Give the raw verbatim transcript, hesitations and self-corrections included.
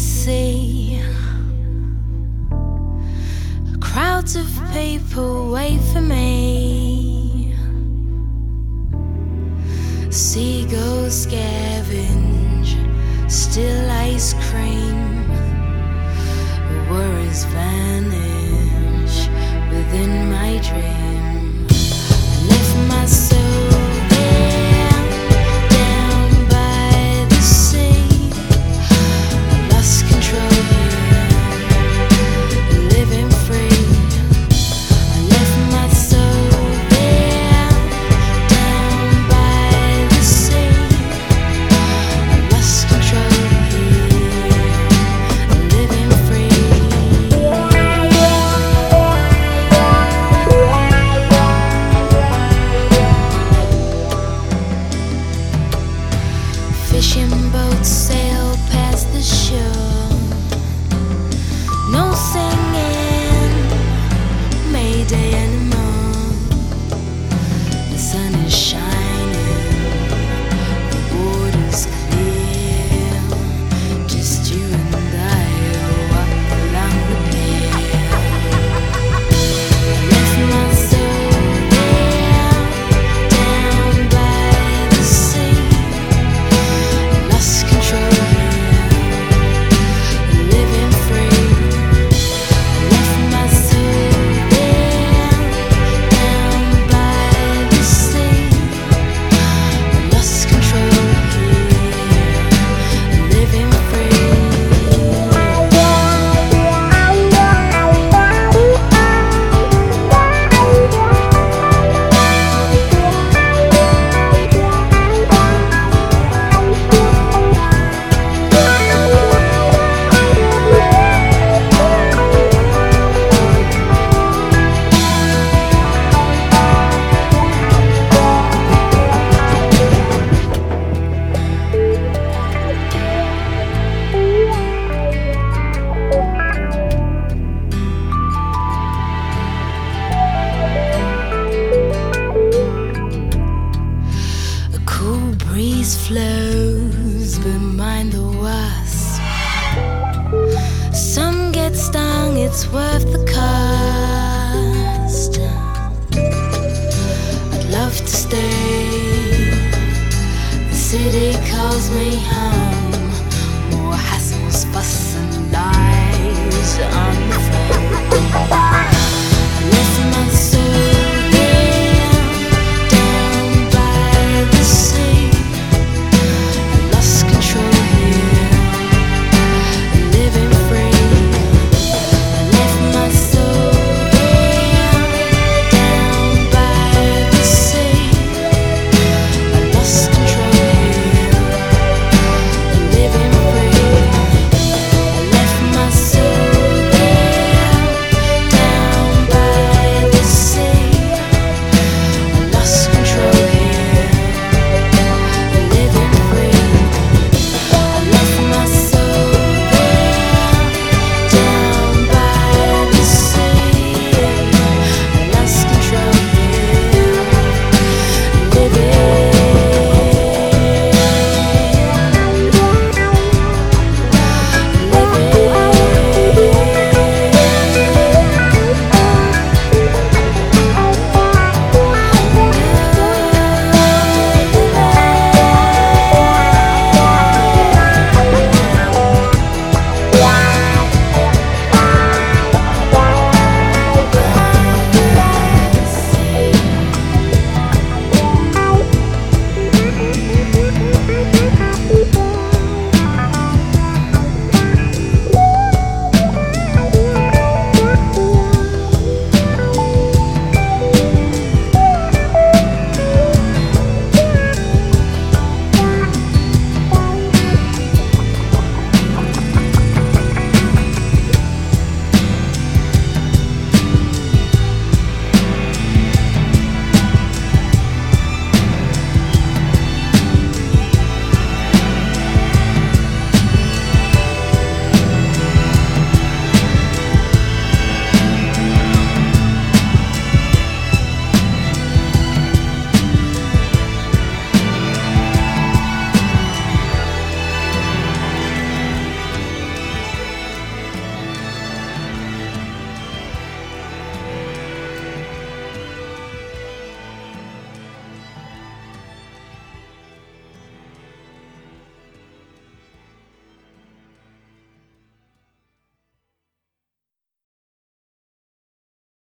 sea. Crowds of people wait for me. Seagulls scavenge still ice cream. Worries vanish within my dream. I left my soul there, down by the sea. I lost control here, living free. I left my soul there, down by the sea. I lost control here, living free. Fishing boats sail past the shore. No singing, Mayday anymore. The sun is shining, the water's clear. Just you and I walk along the pier. I left my soul there, down by the sea. Lost control here, living free. I left my soul there, down by the sea. Lost control here, living free. A cool breeze flows behind the wasp. Some get stung, it's worth the cost. I'd love to stay. The city calls me home.